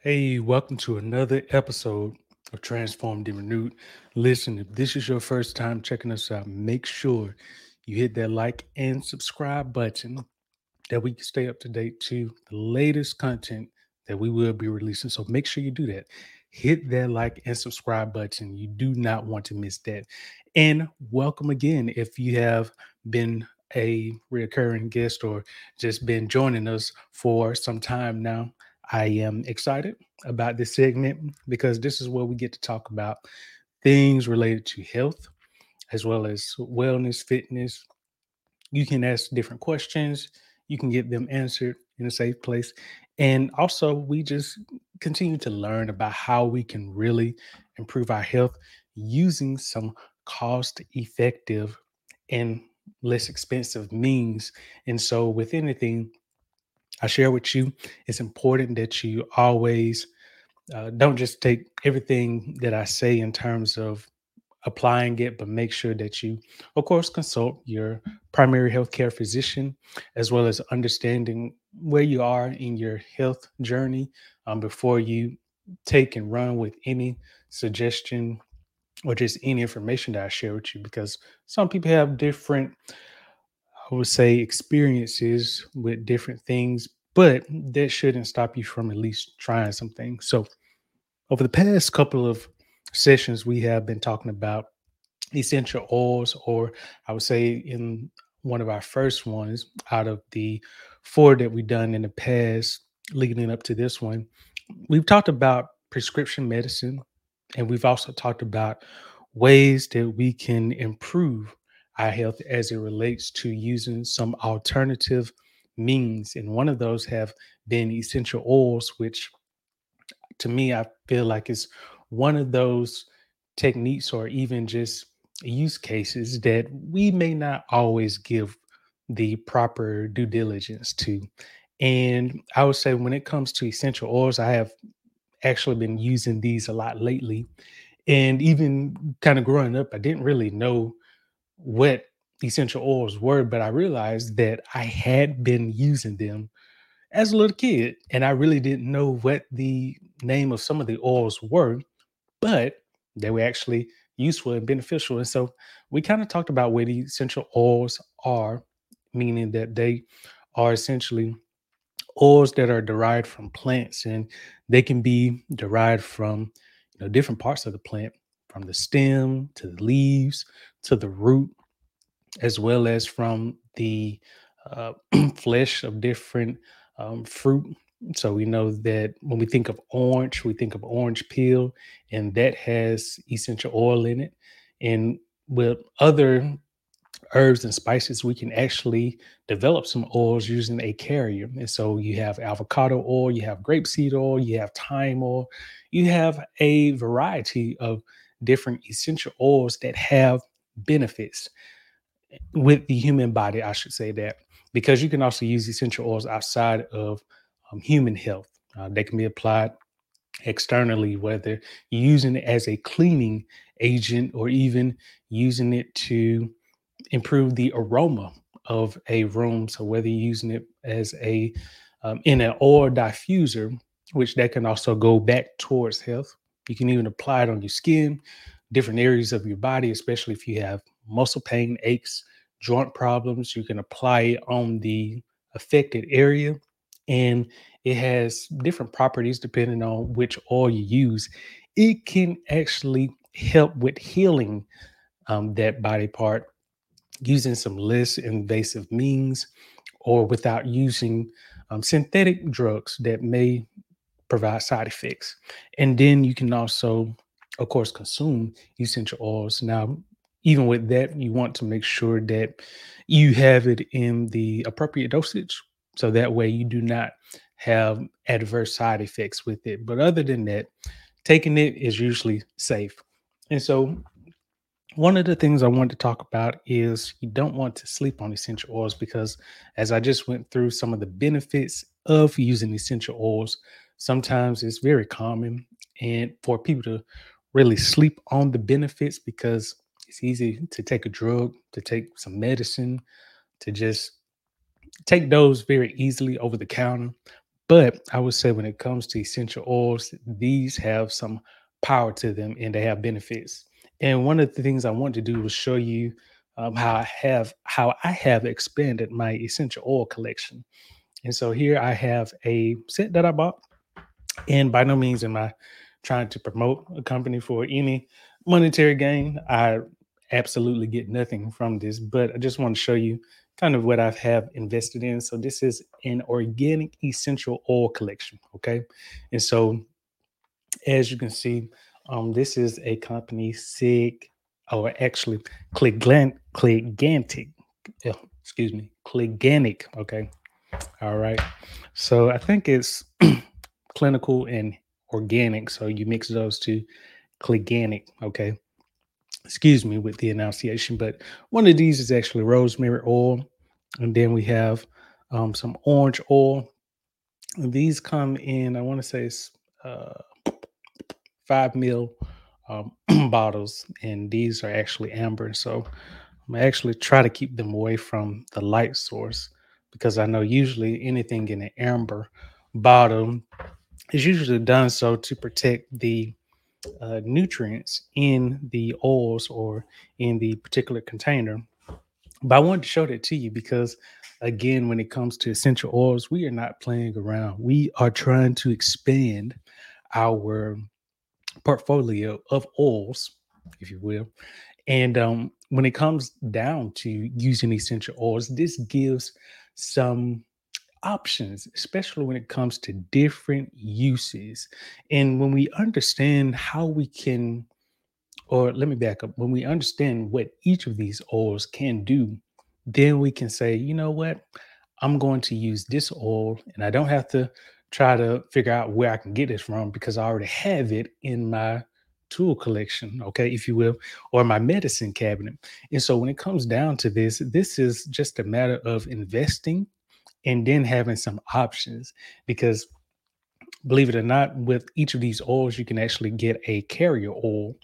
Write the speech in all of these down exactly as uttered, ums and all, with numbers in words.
Hey, welcome to another episode of Transformed and Renewed. Listen, if this is your first time checking us out, make sure you hit that like and subscribe button that we can stay up to date to the latest content that we will be releasing. So make sure you do that. Hit that like and subscribe button. You do not want to miss that. And welcome again if you have been a recurring guest or just been joining us for some time now. I am excited about this segment because this is where we get to talk about things related to health as well as wellness, fitness. You can ask different questions, you can get them answered in a safe place. And also, we just continue to learn about how we can really improve our health using some cost effective and less expensive means. And so, with anything I share with you, it's important that you always uh, don't just take everything that I say in terms of applying it, but make sure that you, of course, consult your primary healthcare physician, as well as understanding where you are in your health journey um, before you take and run with any suggestion or just any information that I share with you, because some people have different, I would say, experiences with different things, but that shouldn't stop you from at least trying some things. So, over the past couple of sessions, we have been talking about essential oils, or I would say in one of our first ones out of the four that we've done in the past leading up to this one, we've talked about prescription medicine, and we've also talked about ways that we can improve our health as it relates to using some alternative means. And one of those have been essential oils, which to me, I feel like it's one of those techniques or even just use cases that we may not always give the proper due diligence to. And I would say when it comes to essential oils, I have actually been using these a lot lately. And even kind of growing up, I didn't really know what essential oils were, but I realized that I had been using them as a little kid, and I really didn't know what the name of some of the oils were, but they were actually useful and beneficial. And so we kind of talked about what essential oils are, meaning that they are essentially oils that are derived from plants, and they can be derived from you know different parts of the plant, from the stem to the leaves to the root, as well as from the uh, flesh of different um, fruit. So we know that when we think of orange, we think of orange peel, and that has essential oil in it. And with other herbs and spices, we can actually develop some oils using a carrier. And so you have avocado oil, you have grapeseed oil, you have thyme oil, you have a variety of different essential oils that have benefits with the human body, I should say that, because you can also use essential oils outside of um, human health. Uh, they can be applied externally, whether you're using it as a cleaning agent or even using it to improve the aroma of a room. So whether you're using it as a um, in an oil diffuser, which that can also go back towards health. You can even apply it on your skin, different areas of your body, especially if you have muscle pain, aches, joint problems. You can apply it on the affected area, and it has different properties depending on which oil you use. It can actually help with healing um, that body part using some less invasive means or without using um, synthetic drugs that may provide side effects. And then you can also, of course, consume essential oils. Now, even with that, you want to make sure that you have it in the appropriate dosage. So that way you do not have adverse side effects with it. But other than that, taking it is usually safe. And so one of the things I want to talk about is you don't want to sleep on essential oils because, as I just went through some of the benefits of using essential oils, sometimes it's very common and for people to really sleep on the benefits because it's easy to take a drug, to take some medicine, to just take those very easily over the counter. But I would say when it comes to essential oils, these have some power to them and they have benefits. And one of the things I want to do was show you um, how I have how I have expanded my essential oil collection. And so here I have a set that I bought, and by no means am I trying to promote a company for any monetary gain. I absolutely get nothing from this, but I just want to show you kind of what I have invested in. So this is an organic essential oil collection. Okay. And so as you can see, um, this is a company Sig, or actually Clegant, Clegantic. uh, Excuse me, Cleganic. Okay. All right. So I think it's clinical and organic. So you mix those two, Cleganic. Okay. Excuse me with the enunciation, but one of these is actually rosemary oil. And then we have um, some orange oil. And these come in, I want to say it's uh, five mil um, bottles. And these are actually amber. So I'm actually try to keep them away from the light source because I know usually anything in an amber bottle is usually done so to protect the uh, nutrients in the oils or in the particular container. But I wanted to show that to you because, again, when it comes to essential oils, we are not playing around. We are trying to expand our portfolio of oils, if you will. And um, when it comes down to using essential oils, this gives some options, especially when it comes to different uses. And when we understand how we can, or let me back up, when we understand what each of these oils can do, then we can say, you know what, I'm going to use this oil and I don't have to try to figure out where I can get this from because I already have it in my tool collection, okay, if you will, or my medicine cabinet. And so when it comes down to this, this is just a matter of investing and then having some options because believe it or not, with each of these oils, you can actually get a carrier oil.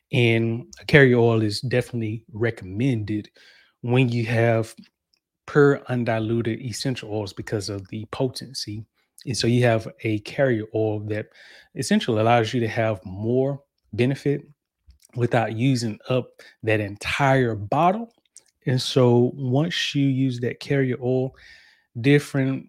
And a carrier oil is definitely recommended when you have per undiluted essential oils because of the potency. And so you have a carrier oil that essentially allows you to have more benefit without using up that entire bottle. And so once you use that carrier oil, different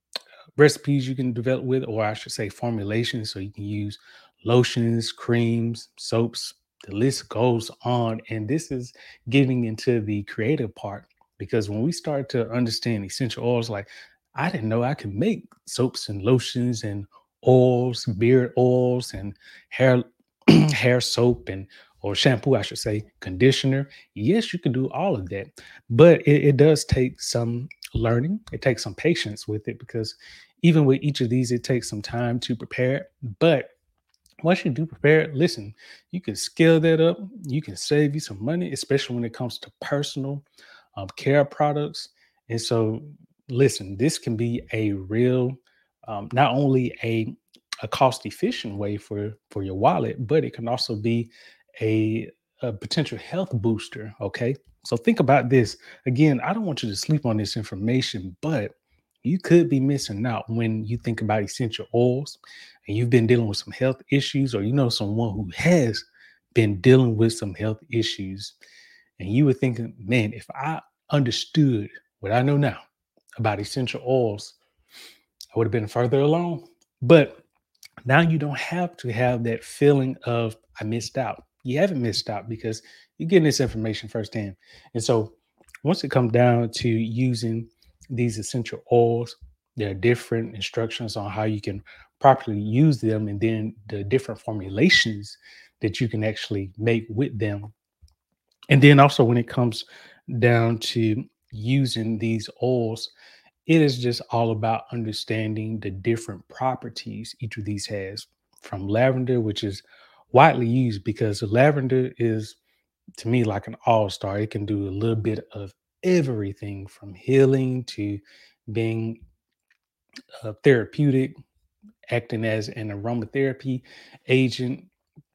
recipes you can develop with, or I should say formulations. So you can use lotions, creams, soaps. The list goes on. And this is getting into the creative part because when we start to understand essential oils, like I didn't know I could make soaps and lotions and oils, beard oils and hair hair soap and or shampoo, I should say, conditioner. Yes, you can do all of that, but it, it does take some learning. It takes some patience with it because even with each of these, it takes some time to prepare it. But once you do prepare it, listen, you can scale that up. You can save you some money, especially when it comes to personal um, care products. And so, listen, this can be a real, um, not only a a cost efficient way for for your wallet, but it can also be a, a potential health booster. Okay, so think about this again. I don't want you to sleep on this information, but you could be missing out when you think about essential oils and you've been dealing with some health issues, or you know someone who has been dealing with some health issues, and you were thinking, man, if I understood what I know now about essential oils, I would have been further along. But now you don't have to have that feeling of I missed out. You haven't missed out because you're getting this information firsthand. And so once it comes down to using these essential oils, there are different instructions on how you can properly use them and then the different formulations that you can actually make with them. And then also when it comes down to using these oils, it is just all about understanding the different properties each of these has. From lavender, which is widely used because lavender is to me like an all-star. It can do a little bit of everything from healing to being uh, therapeutic, acting as an aromatherapy agent,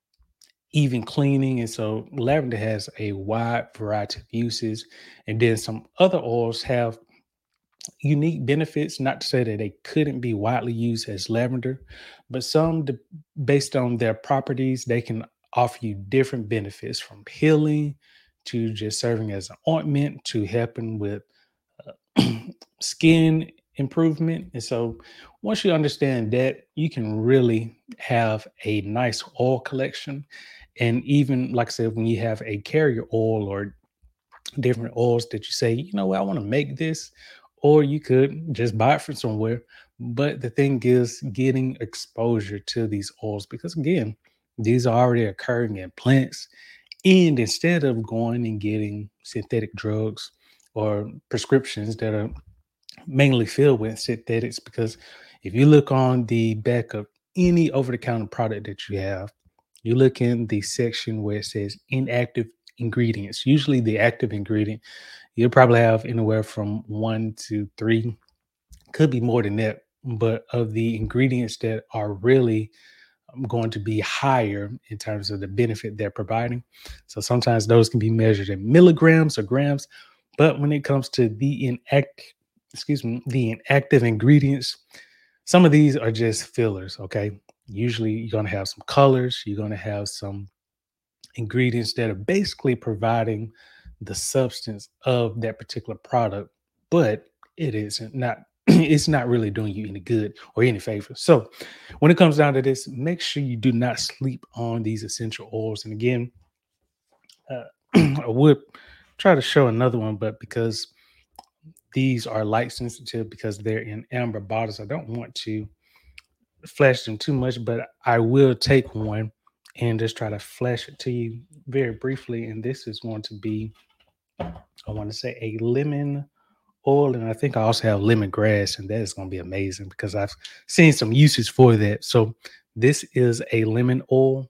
even cleaning. And so lavender has a wide variety of uses. And then some other oils have unique benefits, not to say that they couldn't be widely used as lavender, but some, de- based on their properties, they can offer you different benefits from healing to just serving as an ointment to helping with uh, skin improvement. And so, once you understand that, you can really have a nice oil collection. And even, like I said, when you have a carrier oil or different oils that you say, you know what, I want to make this, or you could just buy it from somewhere. But the thing is, getting exposure to these oils, because again, these are already occurring in plants. And instead of going and getting synthetic drugs or prescriptions that are mainly filled with synthetics, because if you look on the back of any over the counter product that you have, you look in the section where it says inactive ingredients. Usually, the active ingredient, you'll probably have anywhere from one to three, could be more than that. But of the ingredients that are really um, going to be higher in terms of the benefit they're providing. So sometimes those can be measured in milligrams or grams. But when it comes to the inact, excuse me, the inactive ingredients, some of these are just fillers. Okay. Usually you're going to have some colors, you're going to have some ingredients that are basically providing the substance of that particular product, but it isn't not it's not really doing you any good or any favor. So when it comes down to this, make sure you do not sleep on these essential oils. And again, uh, I would try to show another one, but because these are light sensitive, because they're in amber bottles, I don't want to flash them too much, but I will take one and just try to flash it to you very briefly. And this is going to be, I want to say, a lemon oil. And I think I also have lemongrass, and that is going to be amazing because I've seen some uses for that. So this is a lemon oil.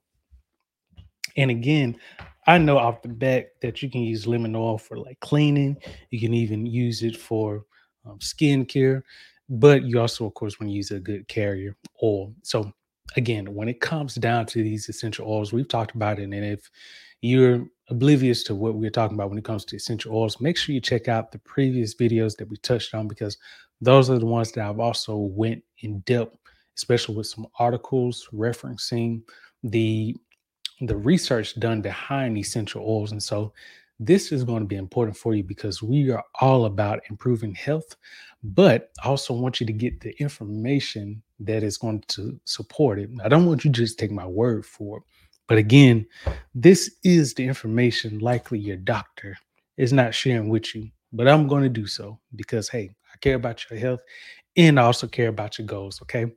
And again, I know off the bat that you can use lemon oil for like cleaning. You can even use it for um, skin care, but you also, of course, want to use a good carrier oil. So again, when it comes down to these essential oils, we've talked about it. And if you're oblivious to what we're talking about when it comes to essential oils, make sure you check out the previous videos that we touched on, because those are the ones that I've also went in depth, especially with some articles referencing the the research done behind essential oils. And so this is going to be important for you because we are all about improving health, but I also want you to get the information that is going to support it. I don't want you to just take my word for it. But again, this is the information likely your doctor is not sharing with you. But I'm going to do so because, hey, I care about your health and I also care about your goals. Okay.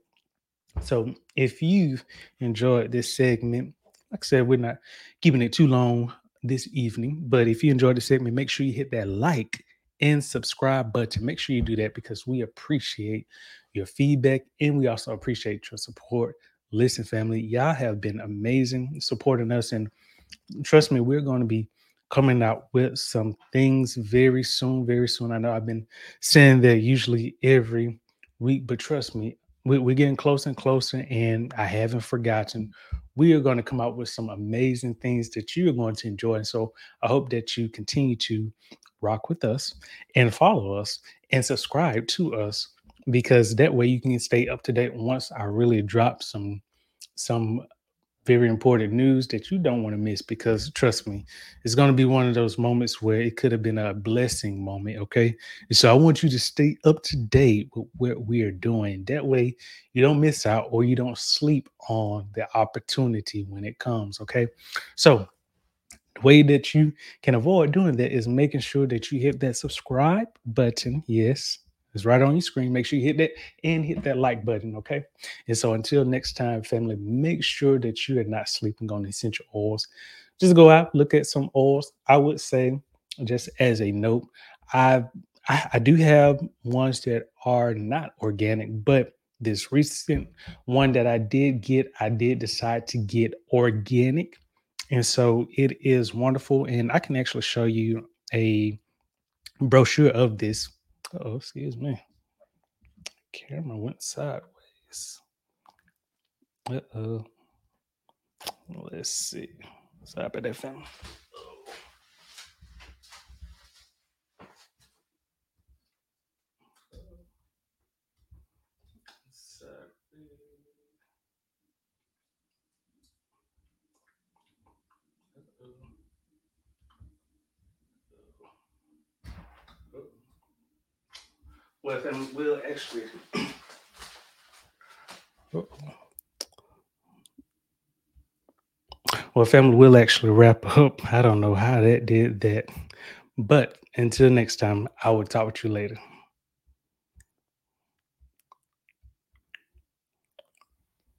So if you've enjoyed this segment, like I said, we're not keeping it too long this evening, but if you enjoyed the segment, make sure you hit that like and subscribe button. Make sure you do that because we appreciate your feedback and we also appreciate your support. Listen, family, y'all have been amazing supporting us, and trust me, we're going to be coming out with some things very soon, very soon. I know I've been saying that usually every week, but trust me, we, we're getting closer and closer, and I haven't forgotten. We are going to come out with some amazing things that you're going to enjoy. And so I hope that you continue to rock with us and follow us and subscribe to us, because that way you can stay up to date once I really drop some some very important news that you don't want to miss, because trust me, it's going to be one of those moments where it could have been a blessing moment. Okay. And so I want you to stay up to date with what we are doing. That way you don't miss out or you don't sleep on the opportunity when it comes. Okay. So the way that you can avoid doing that is making sure that you hit that subscribe button. Yes, it's right on your screen. Make sure you hit that and hit that like button. Okay. And so until next time, family, make sure that you are not sleeping on essential oils. Just go out, look at some oils. I would say, just as a note, I I, I do have ones that are not organic, but this recent one that I did get, I did decide to get organic, and so it is wonderful. And I can actually show you a brochure of this. Oh, excuse me. Camera went sideways. Uh-oh. Let's see. Sorry about that, family. Well, family, we'll actually. Well, family, we'll actually wrap up. I don't know how that did that. But until next time, I will talk with you later.